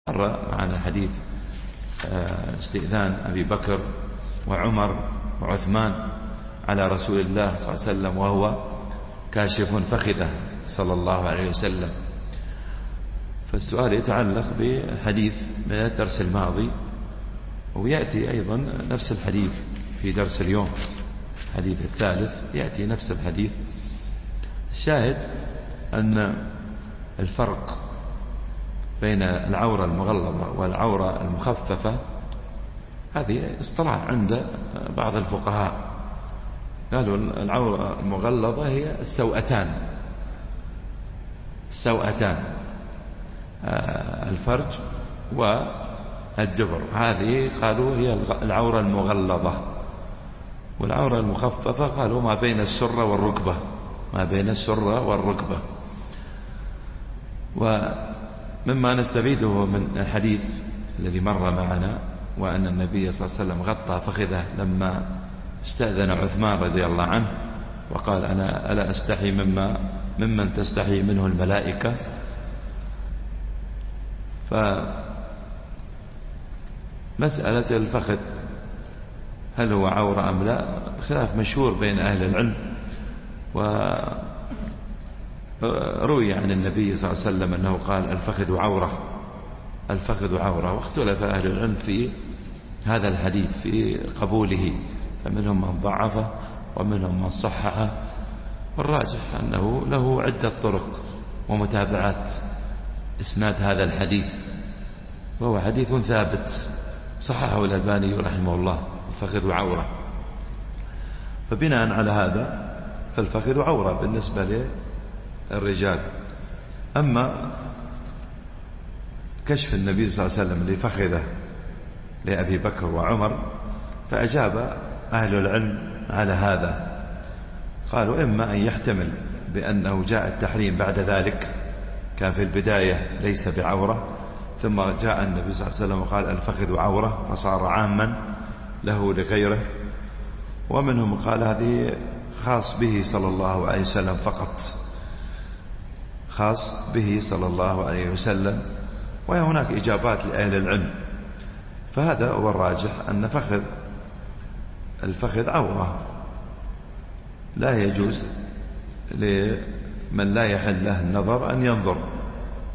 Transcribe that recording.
مر معنا حديث استئذان أبي بكر وعمر وعثمان على رسول الله صلى الله عليه وسلم وهو كاشف فخذه صلى الله عليه وسلم. فالسؤال يتعلق بحديث من الدرس الماضي، ويأتي أيضا نفس الحديث في درس اليوم، الحديث الثالث يأتي نفس الحديث. الشاهد أن الفرق بين العورة المغلظة والعورة المخففة هذه اصطلاح عند بعض الفقهاء، قالوا العورة المغلظة هي السوأتان، الفرج والدبر، هذه قالوا هي العورة المغلظة. والعورة المخففة قالوا ما بين السرة والركبة، ومما نستفيده من الحديث الذي مر معنا وأن النبي صلى الله عليه وسلم غطى فخذه لما استأذن عثمان رضي الله عنه وقال أنا ألا أستحي ممن تستحي منه الملائكة. فمسألة الفخذ هل هو عورة أم لا خلاف مشهور بين أهل العلم، وروي عن النبي صلى الله عليه وسلم أنه قال الفخذ عورة، واختلف أهل العلم في هذا الحديث في قبوله، فمنهم من ضعفه ومنهم من صححه، والراجح أنه له عدة طرق ومتابعات إسناد هذا الحديث، وهو حديث ثابت صححه الألباني رحمه الله، الفخذ عورة. فبناء على هذا فالفخذ عورة بالنسبة للرجال. أما كشف النبي صلى الله عليه وسلم لفخذه لأبي بكر وعمر فأجاب أهل العلم على هذا، قالوا إما أن يحتمل بأنه جاء التحريم بعد ذلك، كان في البداية ليس بعورة، ثم جاء النبي صلى الله عليه وسلم وقال الفخذ عورة فصار عاما له لغيره. ومنهم قال هذه خاص به صلى الله عليه وسلم فقط، خاص به صلى الله عليه وسلم. وهناك إجابات لأهل العلم، فهذا هو الراجح أن الفخذ عورة، لا يجوز لمن لا يحل له النظر أن ينظر